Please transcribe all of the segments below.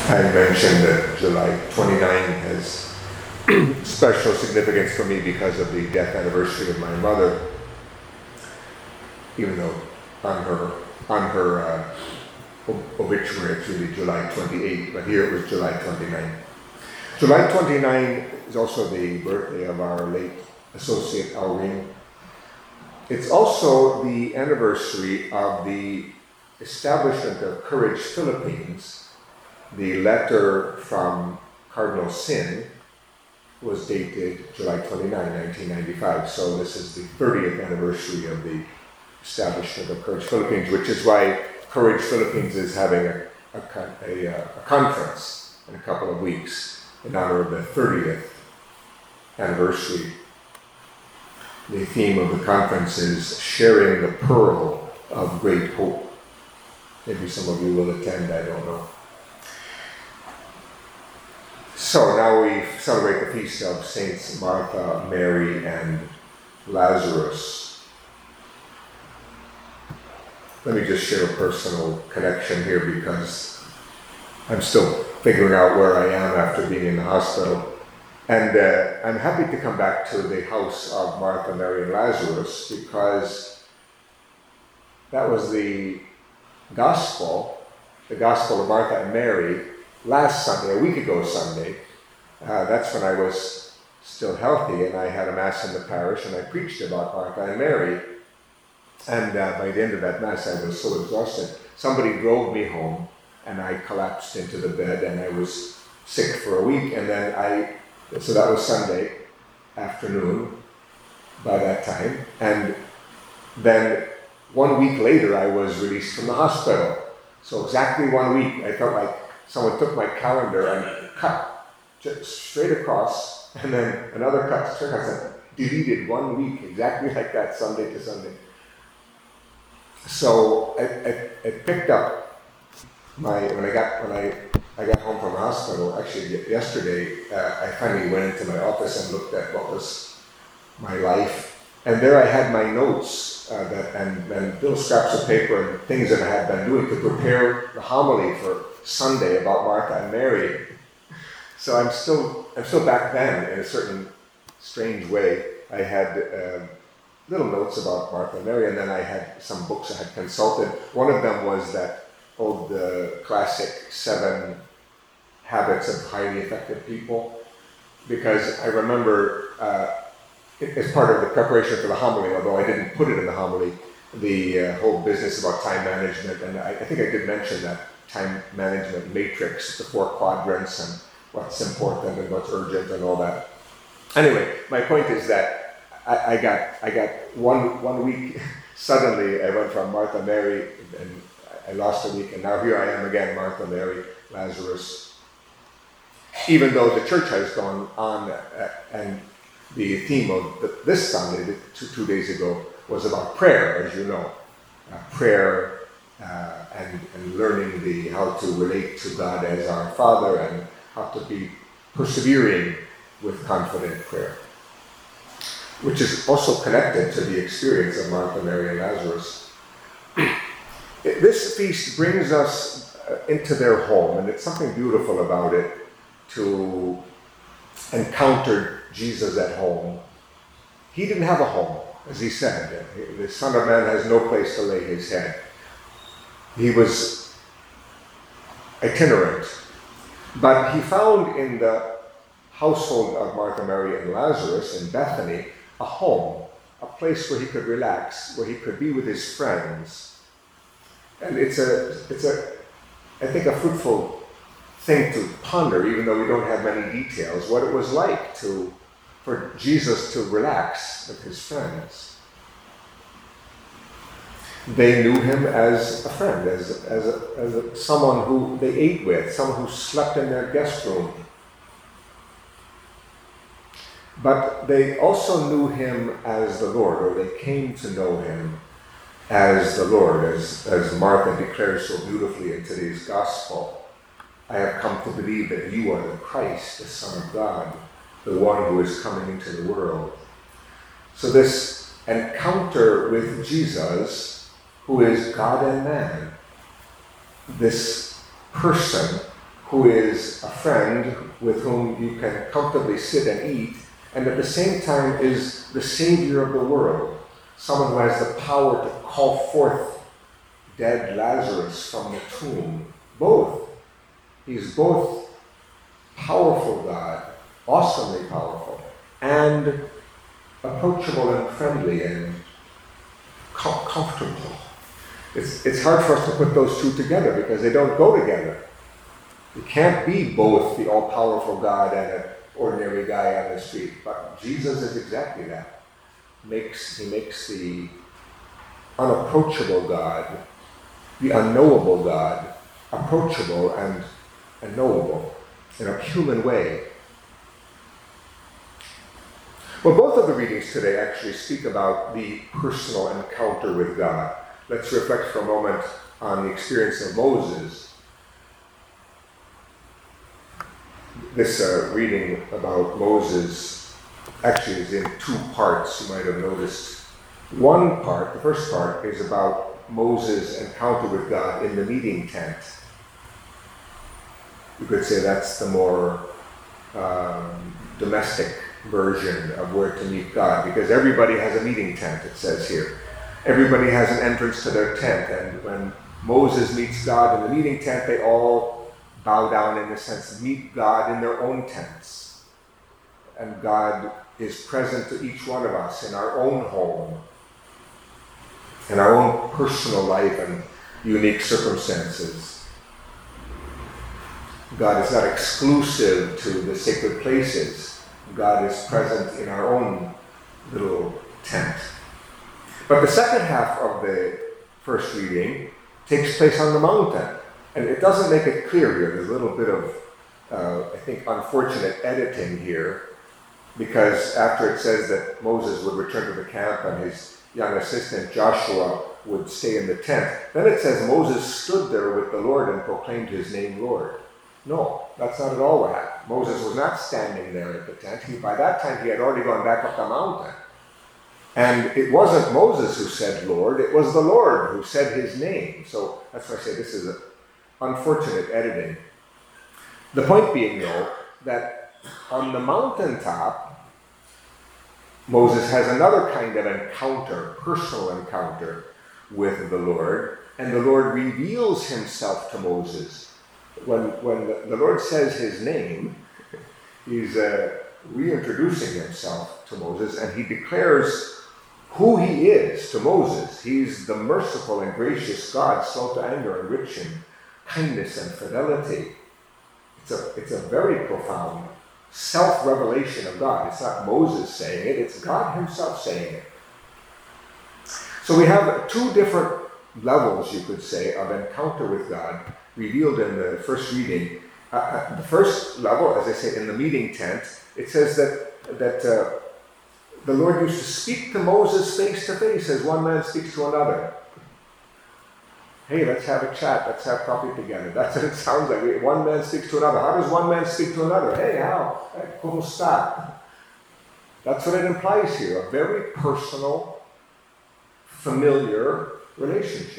I mentioned that July 29 has special significance for me because of the death anniversary of my mother, even though on her obituary it's really July 28, but here it was July 29. July 29 is also the birthday of our late associate Aureen. It's also the anniversary of the establishment of Courage Philippines. The letter from Cardinal Sin was dated July 29, 1995. So this is the 30th anniversary of the establishment of Courage Philippines, which is why Courage Philippines is having a conference in a couple of weeks in honor of the 30th anniversary. The theme of the conference is Sharing the Pearl of Great Hope. Maybe some of you will attend, I don't know. So now we celebrate the feast of Saints Martha, Mary, and Lazarus. Let me just share a personal connection here because I'm still figuring out where I am after being in the hospital. And I'm happy to come back to the house of Martha, Mary, and Lazarus because that was the gospel of Martha and Mary last Sunday, a week ago Sunday. That's when I was still healthy and I had a mass in the parish and I preached about Martha and Mary. And by the end of that mass I was so exhausted. Somebody drove me home and I collapsed into the bed and I was sick for a week. And then so that was Sunday afternoon by that time. And then 1 week later I was released from the hospital. So exactly 1 week, I felt like someone took my calendar and cut just straight across, and then another cut straight across, and deleted 1 week, exactly like that, Sunday to Sunday. So I picked up when I got home from the hospital. Actually, yesterday I finally went into my office and looked at what was my life, and there I had my notes and little scraps of paper and things that I had been doing to prepare the homily for Sunday about Martha and Mary. So I'm still back then in a certain strange way. I had little notes about Martha and Mary, and then I had some books I had consulted. One of them was the classic 7 Habits of Highly Effective People, because I remember as part of the preparation for the homily, although I didn't put it in the homily, the whole business about time management, and I think I did mention that time management matrix, the 4 quadrants, and what's important and what's urgent and all that. Anyway, my point is that I got 1 week, suddenly I went from Martha, Mary, and I lost a week, and now here I am again, Martha, Mary, Lazarus. Even though the church has gone on, and the theme of this Sunday, 2 days ago, was about prayer, as you know. Prayer and learning how to relate to God as our Father and how to be persevering with confident prayer, which is also connected to the experience of Martha, Mary, and Lazarus. This feast brings us into their home, and it's something beautiful about it to encounter Jesus at home. He didn't have a home, as he said. The Son of Man has no place to lay his head. He was itinerant, but he found in the household of Martha, Mary, and Lazarus in Bethany a home, a place where he could relax, where he could be with his friends. And it's I think a fruitful thing to ponder, even though we don't have many details, what it was like for Jesus to relax with his friends. They knew him as a friend, as someone who they ate with, someone who slept in their guest room. But they also knew him as the Lord, or they came to know him as the Lord, as Martha declares so beautifully in today's gospel. I have come to believe that you are the Christ, the Son of God, the one who is coming into the world. So this encounter with Jesus, who is God and man, this person who is a friend with whom you can comfortably sit and eat, and at the same time is the Savior of the world, someone who has the power to call forth dead Lazarus from the tomb. Both. He's both powerful God, awesomely powerful, and approachable and friendly and comfortable. It's hard for us to put those two together because they don't go together. You can't be both the all-powerful God and an ordinary guy on the street. But Jesus is exactly that. He makes the unapproachable God, the unknowable God, approachable and knowable in a human way. Well, both of the readings today actually speak about the personal encounter with God. Let's reflect for a moment on the experience of Moses. This reading about Moses actually is in two parts, you might have noticed. One part, the first part, is about Moses' encounter with God in the meeting tent. You could say that's the more domestic version of where to meet God, because everybody has a meeting tent, it says here. Everybody has an entrance to their tent, and when Moses meets God in the meeting tent, they all bow down, in a sense, meet God in their own tents. And God is present to each one of us in our own home, in our own personal life and unique circumstances. God is not exclusive to the sacred places. God is present in our own little tent. But the second half of the first reading takes place on the mountain. And it doesn't make it clear here. There's a little bit of, I think, unfortunate editing here, because after it says that Moses would return to the camp and his young assistant Joshua would stay in the tent, then it says Moses stood there with the Lord and proclaimed his name Lord. No, that's not at all what happened. Moses was not standing there at the tent. By that time, he had already gone back up the mountain. And it wasn't Moses who said Lord, it was the Lord who said his name. So that's why I say this is an unfortunate editing. The point being, though, that on the mountaintop, Moses has another kind of encounter, personal encounter with the Lord, and the Lord reveals himself to Moses. When the Lord says his name, he's reintroducing himself to Moses, and he declares who he is to Moses. He's the merciful and gracious God, slow to anger and rich in kindness and fidelity. It's a very profound self-revelation of God. It's not Moses saying it, it's God himself saying it. So we have two different levels, you could say, of encounter with God revealed in the first reading. The first level, as I say, in the meeting tent, it says that the Lord used to speak to Moses face to face as one man speaks to another. Hey, let's have a chat, let's have coffee together. That's what it sounds like. One man speaks to another. How does one man speak to another? Hey, how? Hey, como está? That's what it implies here, a very personal, familiar relationship.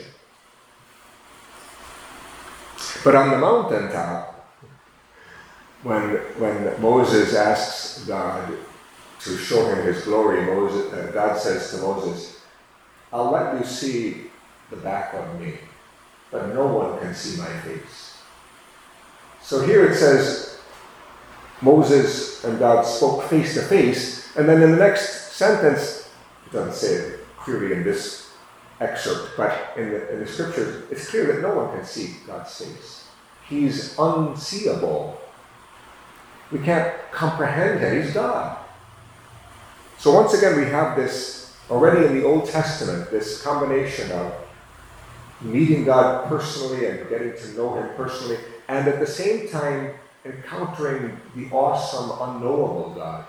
But on the mountaintop, when Moses asks God to show him his glory, God says to Moses, I'll let you see the back of me, but no one can see my face. So here it says Moses and God spoke face to face, and then in the next sentence, it doesn't say it clearly in this excerpt, but in the scriptures, it's clear that no one can see God's face. He's unseeable. We can't comprehend him. He's God. So once again, we have this already in the Old Testament, this combination of meeting God personally and getting to know him personally, and at the same time encountering the awesome, unknowable God.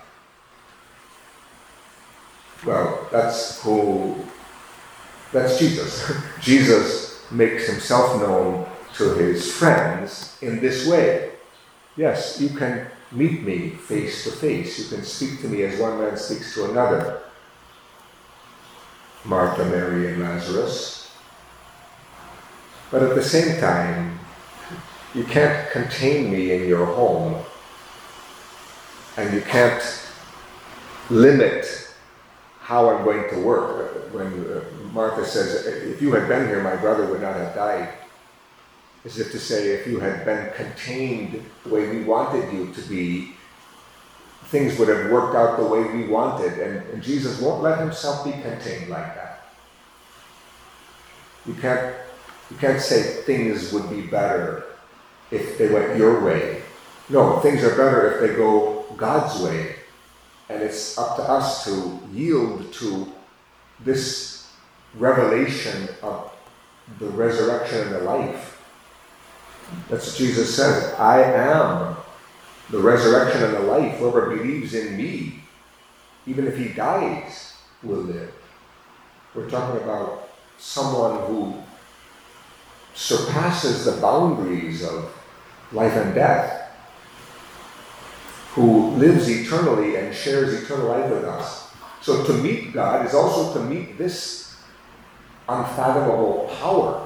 Well, that's Jesus. Jesus makes himself known to his friends in this way. Yes, you can meet me face to face. You can speak to me as one man speaks to another. Martha, Mary, and Lazarus. But at the same time, You can't contain me in your home, and you can't limit how I'm going to work. When Martha says, if you had been here, my brother would not have died. As if to say, if you had been contained the way we wanted you to be, things would have worked out the way we wanted. And Jesus won't let himself be contained like that. You can't say things would be better if they went your way. No, things are better if they go God's way. And it's up to us to yield to this revelation of the resurrection and the life. That's what Jesus says. I am the resurrection and the life. Whoever believes in me, even if he dies, will live. We're talking about someone who surpasses the boundaries of life and death, who lives eternally and shares eternal life with us. So to meet God is also to meet this unfathomable power.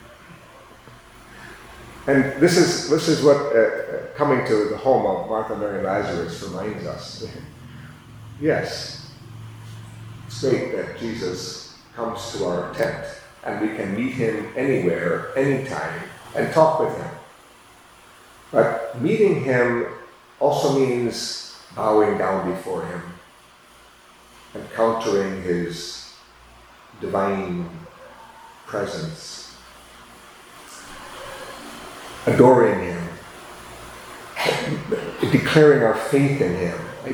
And this is what coming to the home of Martha, Mary, and Lazarus reminds us. Yes, it's great that Jesus comes to our tent and we can meet him anywhere, anytime, and talk with him. But meeting him also means bowing down before him, encountering his divine presence, adoring him, declaring our faith in him. I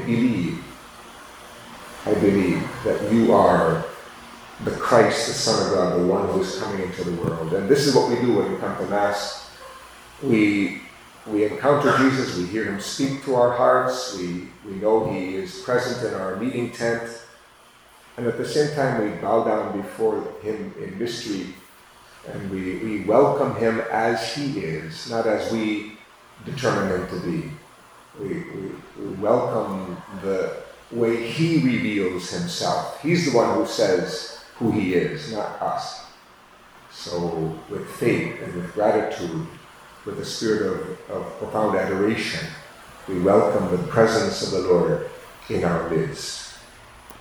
believe that you are the Christ, the Son of God, the one who is coming into the world. And this is what we do when we come to Mass. We encounter Jesus, we hear him speak to our hearts, we know he is present in our meeting tent, and at the same time we bow down before him in mystery, and we welcome him as he is, not as we determine him to be. We welcome the way he reveals himself. He's the one who says who he is, not us. So with faith and with gratitude, with a spirit of profound adoration, we welcome the presence of the Lord in our midst.